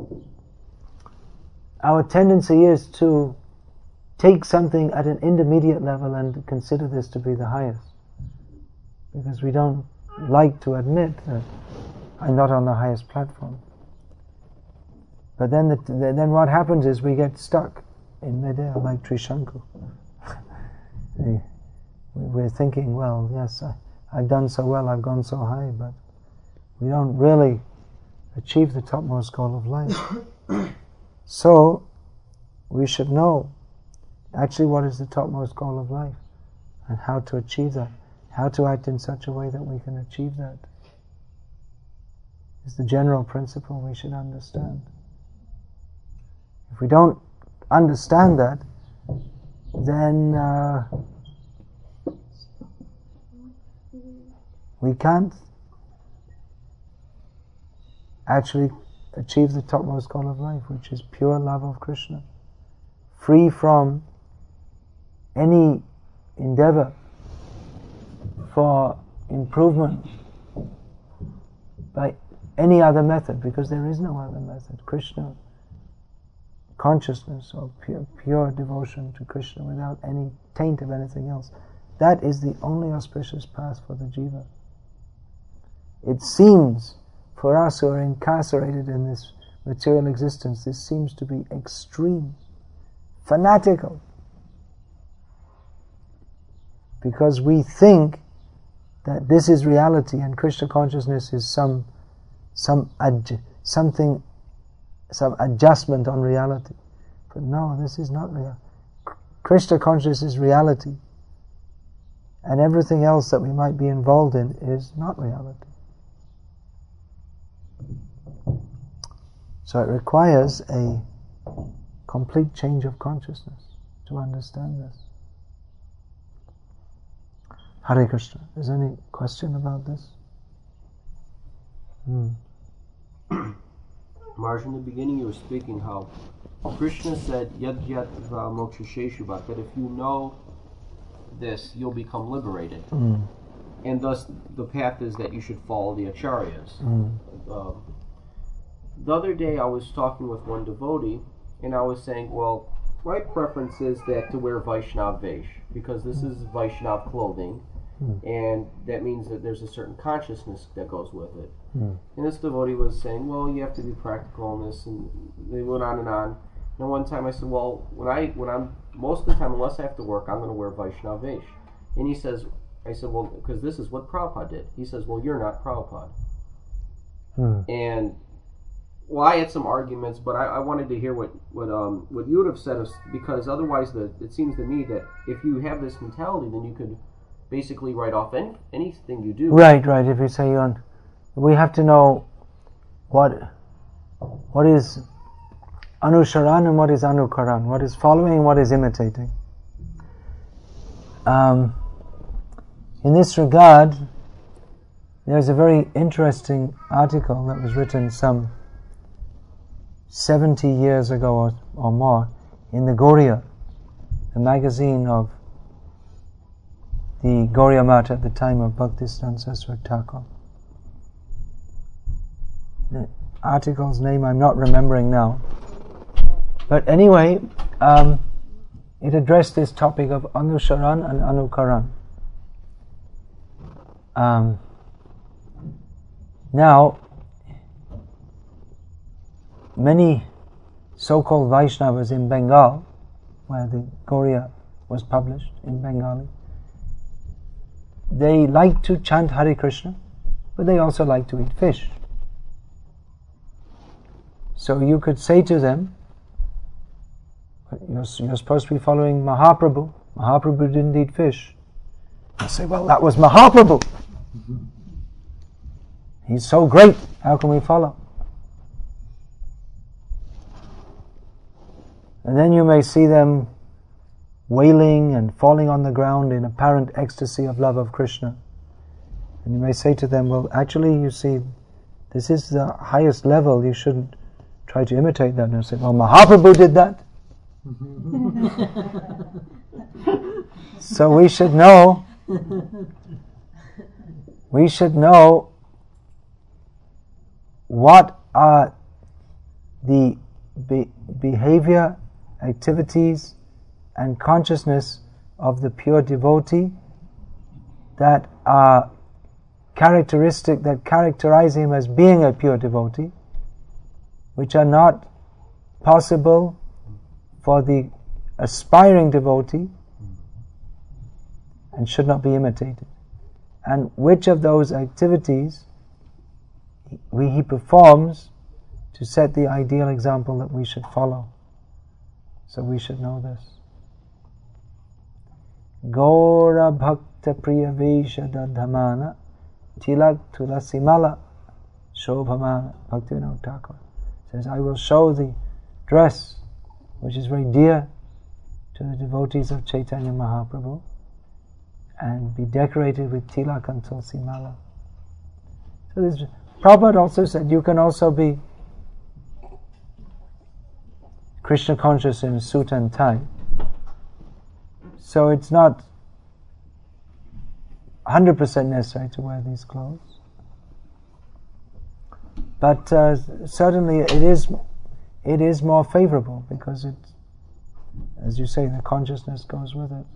our tendency is to take something at an intermediate level and consider this to be the highest, because we don't like to admit that I'm not on the highest platform. But then, the, then what happens is we get stuck in midair, like Trishanku. We're thinking, well, yes, I, I've done so well, I've gone so high, but we don't really achieve the topmost goal of life. So, we should know actually what is the topmost goal of life, and how to achieve that, how to act in such a way that we can achieve that. Is the general principle we should understand. If we don't understand that, then uh, we can't actually achieve the topmost goal of life, which is pure love of Krishna, free from any endeavor for improvement by any other method, because there is no other method. Krishna consciousness or pure, pure devotion to Krishna without any taint of anything else, that is the only auspicious path for the jiva. It seems, for us who are incarcerated in this material existence, this seems to be extreme, fanatical, because we think that this is reality and Krishna consciousness is some some adj- something, some adjustment on reality. But no, this is not real. Krishna consciousness is reality, and everything else that we might be involved in is not reality. So it requires a complete change of consciousness to understand this. Hare Krishna. Is there any question about this? Hmm. Marge, in the beginning you were speaking how Krishna said, Yad yat va moksha sheshuvat, that if you know this, you'll become liberated. Mm. And thus the path is that you should follow the acharyas. Mm. Um, the other day I was talking with one devotee, and I was saying, well, my preference is that to wear Vaishnav Vesh, because this is Vaishnav clothing, mm. and that means that there's a certain consciousness that goes with it. Mm. And this devotee was saying, well, you have to be practical in this, and they went on and on. And one time I said, well, when I when I'm most of the time, unless I have to work, I'm going to wear Vaishnav Vesh. And he says, I said, well, because this is what Prabhupada did. He says, well, you're not Prabhupada. Mm. And well, I had some arguments, but I, I wanted to hear what what um what you would have said, because otherwise, the it seems to me that if you have this mentality, then you could basically write off any anything you do. Right, right. If you say you're on, we have to know what what is Anusharan and what is Anukaran, what is following and what is imitating. Um, in this regard, there's a very interesting article that was written some seventy years ago or, or more in the Gauriya, the magazine of the Gauriya Math at the time of Bhaktisiddhanta Saraswati Thakur. The article's name I'm not remembering now. But anyway, um, it addressed this topic of Anusharan and Anukaran. Um, now, many so-called Vaishnavas in Bengal, where the Gauriya was published in Bengali, they like to chant Hare Krishna, but they also like to eat fish. So you could say to them, You're, you're supposed to be following Mahaprabhu. Mahaprabhu didn't eat fish. I say, well, that was Mahaprabhu. Mm-hmm. He's so great. How can we follow? And then you may see them wailing and falling on the ground in apparent ecstasy of love of Krishna. And you may say to them, well, actually, you see, this is the highest level. You shouldn't try to imitate that. And I say, well, Mahaprabhu did that. So we should know we should know what are the be- behavior, activities and consciousness of the pure devotee that are characteristic, that characterize him as being a pure devotee, which are not possible for the aspiring devotee and should not be imitated. And which of those activities he, he performs to set the ideal example that we should follow. So we should know this. Gaura bhakta priya vesha dadhamana tilak tulasimala shobhamana. Bhaktivinoda Thakur says, I will show the dress which is very dear to the devotees of Chaitanya Mahaprabhu, and be decorated with tilak and tulsi mala. So this, Prabhupada also said you can also be Krishna conscious in suit and tie. So it's not one hundred percent necessary to wear these clothes. But uh, certainly it is it is more favorable because it, as you say, the consciousness goes with it.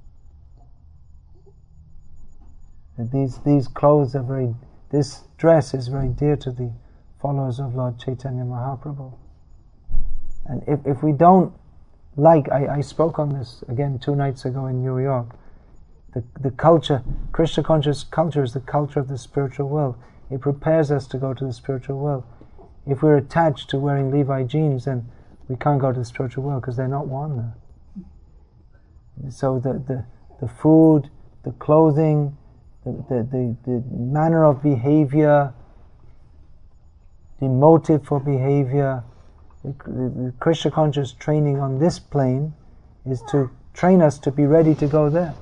That these these clothes are very, this dress is very dear to the followers of Lord Chaitanya Mahaprabhu. And if, if we don't like, I, I spoke on this again two nights ago in New York, the, the culture, Krishna conscious culture is the culture of the spiritual world. It prepares us to go to the spiritual world. If we're attached to wearing Levi jeans, then we can't go to the spiritual world because they're not worn there. So the, the, the food, the clothing, the, the, the, the manner of behavior, the motive for behavior, the, the, the Krishna conscious training on this plane is to train us to be ready to go there.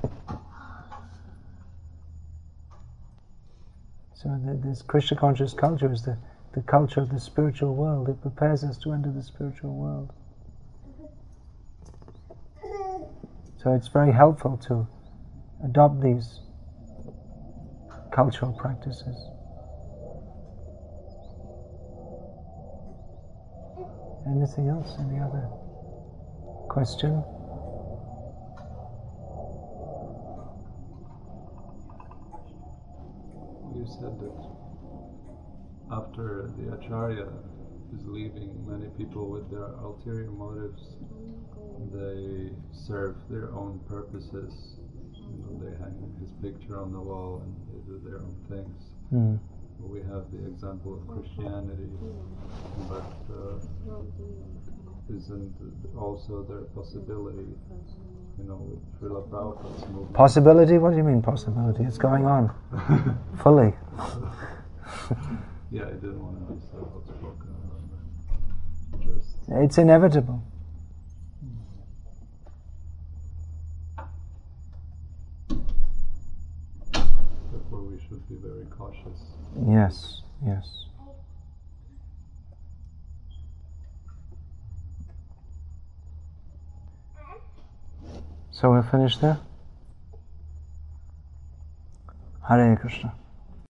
So the, this Krishna conscious culture is the, the culture of the spiritual world. It prepares us to enter the spiritual world. So it's very helpful to adopt these cultural practices. Anything else? Any other question? You said that after the Acharya is leaving, many people with their ulterior motives, they serve their own purposes. You know, they hang his picture on the wall and they do their own things. Mm. We have the example of Christianity, but uh, isn't also there a possibility, you know, with Srila Prabhupada's movement? Possibility? What do you mean possibility? It's going on fully. Yeah, I didn't want to be so outspoken. Just it's inevitable. Therefore, we should be very cautious. Yes, yes. So we'll finish there. Hare Krishna.